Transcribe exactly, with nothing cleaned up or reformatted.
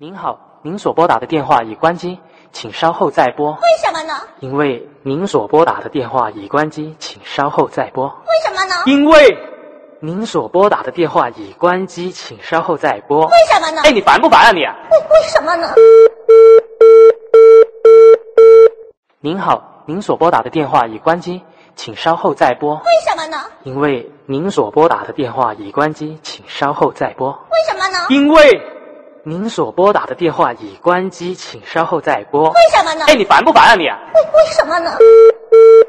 您好，您所拨打的电话已关机，请稍后再拨。 为什么呢？ 因为您所拨打的电话已关机，请稍后再拨。 为什么呢？ 因为您所拨打的电话已关机，请稍后再拨。 为什么呢？ 哎，你烦不烦啊你？ 为为什么呢？ 您好，您所拨打的电话已关机，请稍后再拨。 为什么呢？ 因为您所拨打的电话已关机，请稍后再拨。 为什么呢？ 因为您所拨打的电话已关机，请稍后再拨。 为什么呢？ 哎，你烦不烦啊你？ 为为什么呢？